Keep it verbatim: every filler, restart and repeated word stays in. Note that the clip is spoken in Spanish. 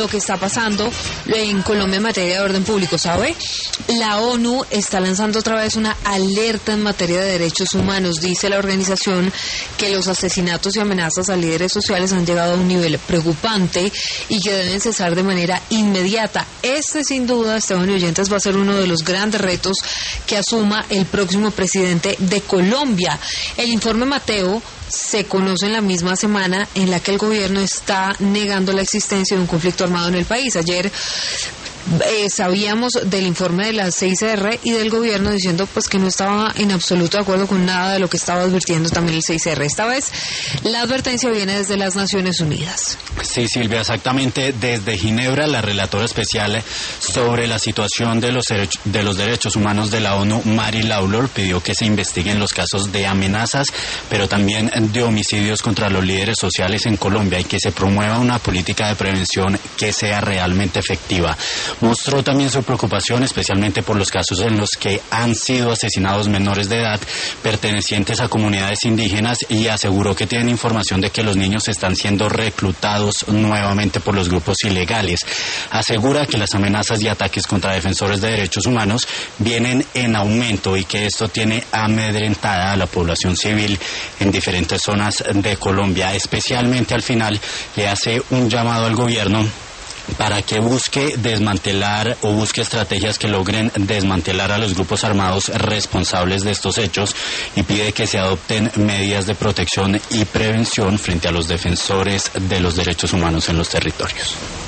lo que está pasando en Colombia en materia de orden público, ¿sabe? La ONU está lanzando otra vez una alerta en materia de derechos humanos. Dice la organización que los asesinatos y amenazas a líderes sociales han llegado a un nivel preocupante y que deben cesar de manera inmediata. Este, sin duda, Esteban y oyentes, va a ser uno de los grandes retos que asuma el próximo presidente de Colombia. El informe Mateo se conoce en la misma semana en la que el gobierno está negando la existencia de un conflicto armado en el país. Ayer Eh, sabíamos del informe de la C I C R y del gobierno diciendo pues que no estaba en absoluto de acuerdo con nada de lo que estaba advirtiendo también el C I C R. Esta vez la advertencia viene desde las Naciones Unidas. Sí, Silvia, exactamente. Desde Ginebra, la relatora especial sobre la situación de los, derech- de los derechos humanos de la ONU, Mary Lawlor, pidió que se investiguen los casos de amenazas, pero también de homicidios contra los líderes sociales en Colombia y que se promueva una política de prevención que sea realmente efectiva. Mostró también su preocupación especialmente por los casos en los que han sido asesinados menores de edad pertenecientes a comunidades indígenas y aseguró que tienen información de que los niños están siendo reclutados nuevamente por los grupos ilegales. Asegura que las amenazas y ataques contra defensores de derechos humanos vienen en aumento y que esto tiene amedrentada a la población civil en diferentes zonas de Colombia. Especialmente al final le hace un llamado al gobierno para que busque desmantelar o busque estrategias que logren desmantelar a los grupos armados responsables de estos hechos y pide que se adopten medidas de protección y prevención frente a los defensores de los derechos humanos en los territorios.